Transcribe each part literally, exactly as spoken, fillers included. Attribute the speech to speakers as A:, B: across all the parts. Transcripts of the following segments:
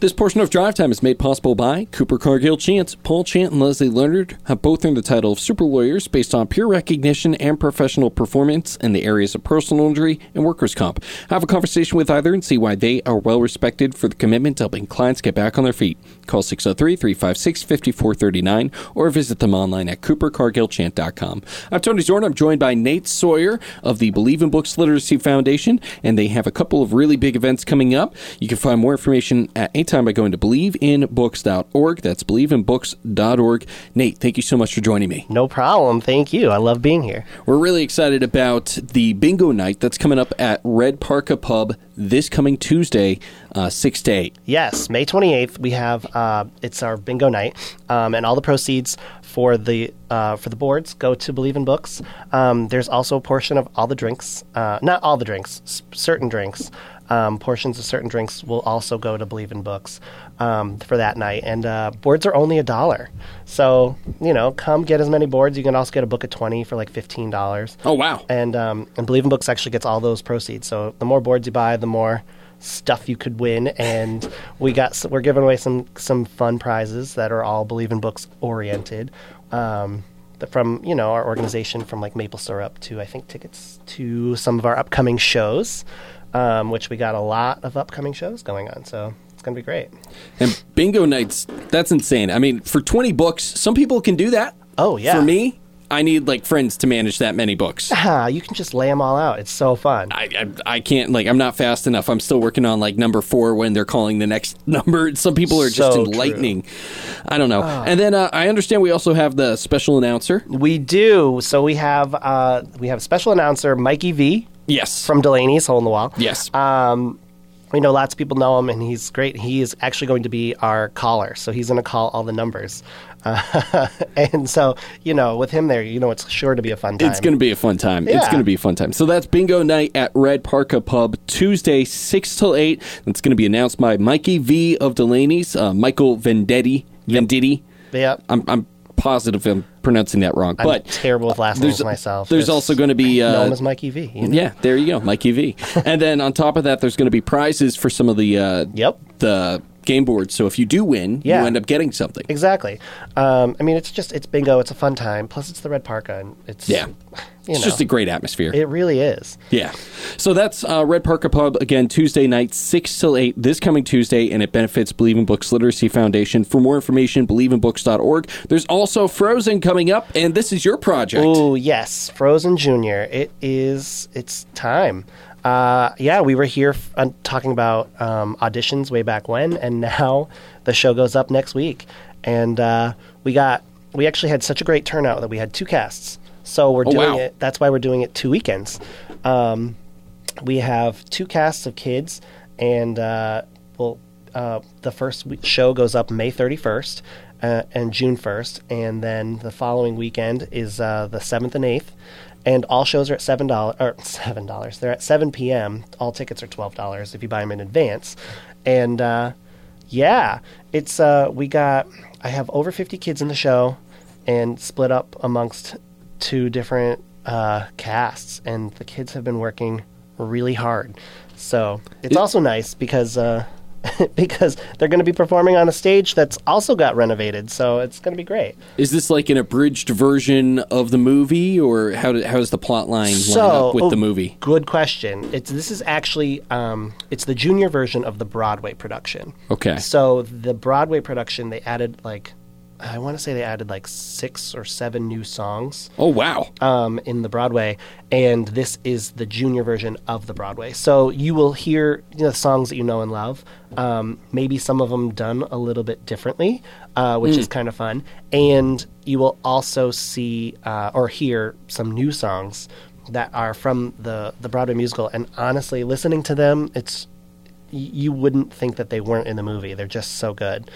A: This portion of Drive Time is made possible by Cooper Cargill Chance. Paul Chant and Leslie Leonard have both earned the title of super lawyers based on peer recognition and professional performance in the areas of personal injury and workers' comp. Have a conversation with either and see why they are well respected for the commitment to helping clients get back on their feet. Call six oh three, three five six, five four three nine or visit them online at cooper cargill chant dot com. I'm Tony Zorn. I'm joined by Nate Sawyer of the Believe in Books Literacy Foundation, and they have a couple of really big events coming up. You can find more information at any time by going to believe in books dot org. That's believe in books dot org. Nate, thank you so much for joining me.
B: No problem. Thank you. I love being here.
A: We're really excited about the bingo night that's coming up at Red Parka Pub this coming Tuesday, uh, six to eight.
B: Yes, May twenty-eighth, we have, uh, it's our bingo night, um, and all the proceeds for the uh, for the boards go to Believe in Books. Um, there's also a portion of all the drinks, uh, not all the drinks, s- certain drinks, um, portions of certain drinks will also go to Believe in Books um, for that night. And uh, boards are only a dollar. So, you know, come get as many boards. You can also get a book of twenty for like fifteen dollars.
A: Oh, wow.
B: And, um, and Believe in Books actually gets all those proceeds. So the more boards you buy, the more stuff you could win, and we got we're giving away some some fun prizes that are all Believe in Books oriented, um, from you know our organization, from like maple syrup to I think tickets to some of our upcoming shows, um, which we got a lot of upcoming shows going on, so it's gonna be great.
A: And bingo nights, that's insane. I mean, for twenty books, some people can do that.
B: Oh yeah.
A: For me, I need, like, friends to manage that many books.
B: Ah, you can just lay them all out. It's so fun.
A: I, I I can't, like, I'm not fast enough. I'm still working on, like, number four when they're calling the next number. Some people are just
B: So
A: enlightening.
B: true.
A: I don't know.
B: Oh.
A: And then uh, I understand we also have the special announcer.
B: We do. So we have uh, we have special announcer Mikey V
A: Yes.
B: from Delaney's Hole in the Wall.
A: Yes.
B: Um, we know lots of people know him, and he's great. He is actually going to be our caller, so he's going to call all the numbers. Uh, and so, you know, with him there, you know, it's sure to be a fun time.
A: It's going to be a fun time.
B: Yeah.
A: It's going to be a fun time. So that's bingo night at Red Parka Pub, Tuesday, six till eight. That's going to be announced by Mikey V of Delaney's, uh, Michael Vendetti. Venditti.
B: Yep.
A: I'm, I'm positive I'm pronouncing that wrong.
B: I'm
A: but
B: terrible with last
A: there's,
B: names myself.
A: There's
B: Just
A: also going to be... Uh,
B: know him as Mikey V. You know?
A: Yeah, there you go, Mikey V. And then on top of that, there's going to be prizes for some of the uh,
B: Yep.
A: the game boards. So if you do win,
B: Yeah.
A: you end up getting something.
B: Exactly. Um, I mean, it's just, it's bingo. It's a fun time. Plus, it's the Red Parka, and it's...
A: Yeah.
B: You
A: It's
B: know,
A: just a great atmosphere.
B: It really is.
A: Yeah. So that's uh, Red Parka Pub, again, Tuesday night, six till eight, this coming Tuesday, and it benefits Believe in Books Literacy Foundation. For more information, believe in books dot org. There's also Frozen coming up, and this is your project.
B: Oh, yes. Frozen Junior. It is, it's time. Uh, yeah, we were here f- uh, talking about um, auditions way back when, and now the show goes up next week. And uh, we got, we actually had such a great turnout that we had two casts. So we're
A: Oh,
B: doing
A: wow.
B: it, that's why we're doing it two weekends. Um, we have two casts of kids, and uh, well, uh, the first w- show goes up May thirty-first uh, and June first, and then the following weekend is uh, the seventh and eighth. And all shows are at seven dollars, or seven dollars. They're at seven p.m. All tickets are twelve dollars if you buy them in advance. And uh, yeah, it's uh, we got. I have over fifty kids in the show, and split up amongst two different uh, casts. And the kids have been working really hard. So it's
A: It-
B: also nice because uh, because they're going to be performing on a stage that's also got renovated. So it's going to be great.
A: Is this like an abridged version of the movie, or how, do, how does the plot line line
B: So,
A: up with
B: oh,
A: the movie?
B: Good question. It's this is actually um, it's the junior version of the Broadway production.
A: Okay.
B: So the Broadway production, they added like I want to say they added like six or seven new songs
A: Oh, wow.
B: um, in the Broadway, and this is the junior version of the Broadway. So you will hear you know, the songs that you know and love, um, maybe some of them done a little bit differently, uh, which is kind of fun. And you will also see uh, or hear some new songs that are from the, the Broadway musical. And honestly, listening to them, it's y- you wouldn't think that they weren't in the movie. They're just so good.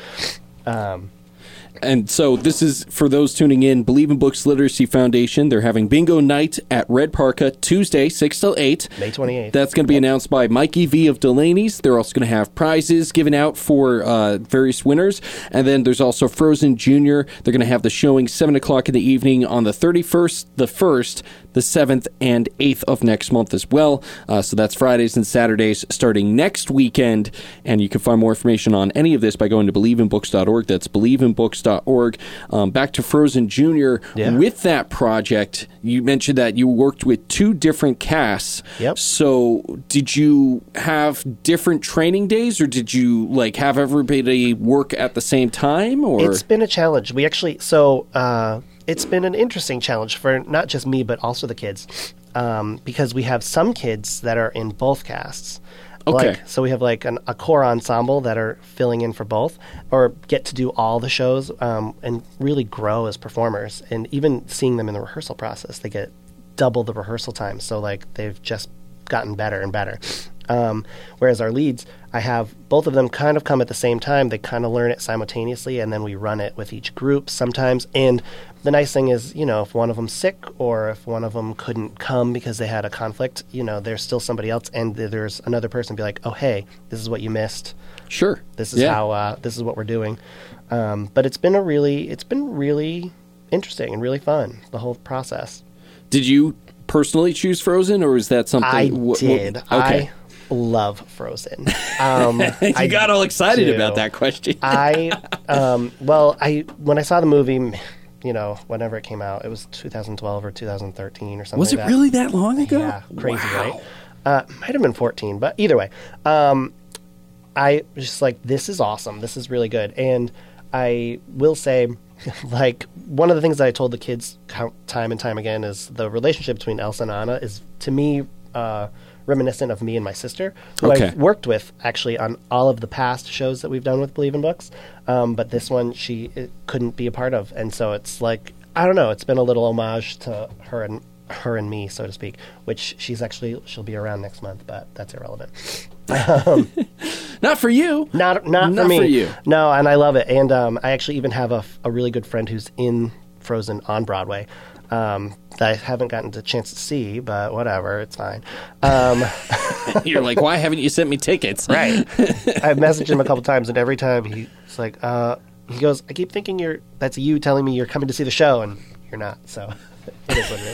B: Um,
A: And so this is, for those tuning in, Believe in Books Literacy Foundation. They're having bingo night at Red Parka Tuesday, six till eight.
B: May twenty-eighth.
A: That's going to be announced by Mikey V of Delaney's. They're also going to have prizes given out for uh, various winners. And then there's also Frozen Junior. They're going to have the showing seven o'clock in the evening on the thirty-first, the first. the seventh and eighth of next month as well. Uh, so that's Fridays and Saturdays starting next weekend. And you can find more information on any of this by going to believe in books dot org. That's believe in books dot org. Um, back to Frozen Junior.
B: Yeah.
A: With that project, you mentioned that you worked with two different casts.
B: Yep.
A: So did you have different training days, or did you like have everybody work at the same time? Or
B: It's been a challenge. We actually, so uh, it's been an interesting challenge for not just me, but also the kids, um, because we have some kids that are in both casts.
A: Okay.
B: Like, so we have like an, a core ensemble that are filling in for both, or get to do all the shows um, and really grow as performers. And even seeing them in the rehearsal process, they get double the rehearsal time. So like they've just gotten better and better. Um, whereas our leads, I have both of them kind of come at the same time. They kind of learn it simultaneously, and then we run it with each group sometimes. And the nice thing is, you know, if one of them's sick or if one of them couldn't come because they had a conflict, you know, there's still somebody else, and there's another person be like, oh, hey, this is what you missed.
A: Sure.
B: This is
A: Yeah.
B: how, uh, this is what we're doing. Um, but it's been a really, it's been really interesting and really fun, the whole process.
A: Did you personally choose Frozen, or is that something?
B: I
A: wh- wh-
B: did.
A: okay.
B: I love Frozen. Um,
A: you
B: I
A: got all excited
B: do.
A: about that question.
B: I, um, well, I when I saw the movie, you know, whenever it came out, it was two thousand twelve or two thousand thirteen or something
A: Was it
B: like that.
A: really that long ago?
B: Yeah, crazy,
A: Wow.
B: right? Uh, might have been fourteen, but either way, um, I was just like, this is awesome. This is really good. And I will say, like, one of the things that I told the kids count time and time again is the relationship between Elsa and Anna is, to me, uh, reminiscent of me and my sister, who
A: Okay.
B: I've worked with actually on all of the past shows that we've done with Believe in Books. Um, but this one she it couldn't be a part of. And so it's like, I don't know, it's been a little homage to her and her and me, so to speak, which she's actually, she'll be around next month, but that's irrelevant. Um,
A: Not for you.
B: not not,
A: Not
B: for me.
A: for you.
B: No, and I love it. And um, I actually even have a, a really good friend who's in Frozen on Broadway um, that I haven't gotten a chance to see, but whatever, it's fine. Um,
A: You're like, why haven't you sent me tickets?
B: right. I've messaged him a couple times, and every time he's like, uh, he goes, I keep thinking you're that's you telling me you're coming to see the show, and you're not. So it is what it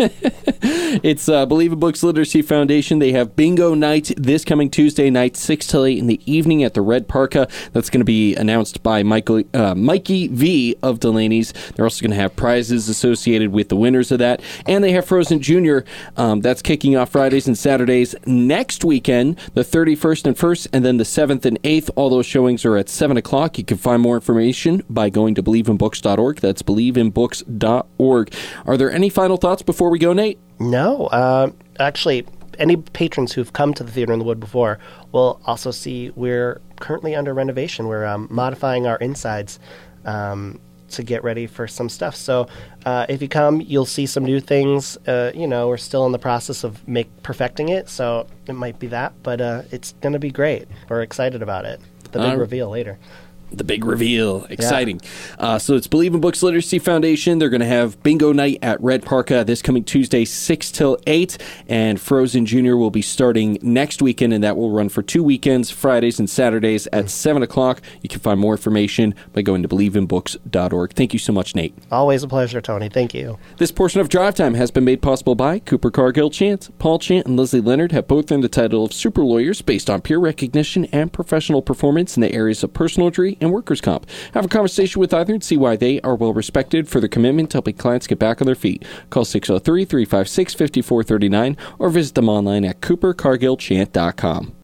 B: is.
A: It's uh, Believe in Books Literacy Foundation. They have bingo night this coming Tuesday night, six till eight in the evening at the Red Parka. That's going to be announced by Michael, uh, Mikey V of Delaney's. They're also going to have prizes associated with the winners of that. And they have Frozen Junior. Um, that's kicking off Fridays and Saturdays next weekend, the thirty-first and first, and then the seventh and eighth. All those showings are at seven o'clock. You can find more information by going to believe in books dot org. That's believe in books dot org. Are there any final thoughts before we go, Nate?
B: No, uh, actually, any patrons who've come to the Theater in the Wood before will also see we're currently under renovation. We're um, modifying our insides um, to get ready for some stuff. So uh, if you come, you'll see some new things. Uh, you know, we're still in the process of make perfecting it, so it might be that, but uh, it's going to be great. We're excited about it. The big
A: Uh,
B: reveal later.
A: The big reveal. Exciting. Uh, so it's Believe in Books Literacy Foundation. They're going to have bingo night at Red Parka this coming Tuesday, six till eight. And Frozen Junior will be starting next weekend, and that will run for two weekends, Fridays and Saturdays at seven o'clock. You can find more information by going to believe in books dot org. Thank you so much, Nate.
B: Always a pleasure, Tony. Thank you.
A: This portion of Drive Time has been made possible by Cooper Cargill Chance. Paul Chant and Leslie Leonard have both earned the title of super lawyers based on peer recognition and professional performance in the areas of personal injury and workers' comp. Have a conversation with either and see why they are well respected for their commitment to helping clients get back on their feet. Call six oh three, three five six, five four three nine or visit them online at cooper cargill chant dot com.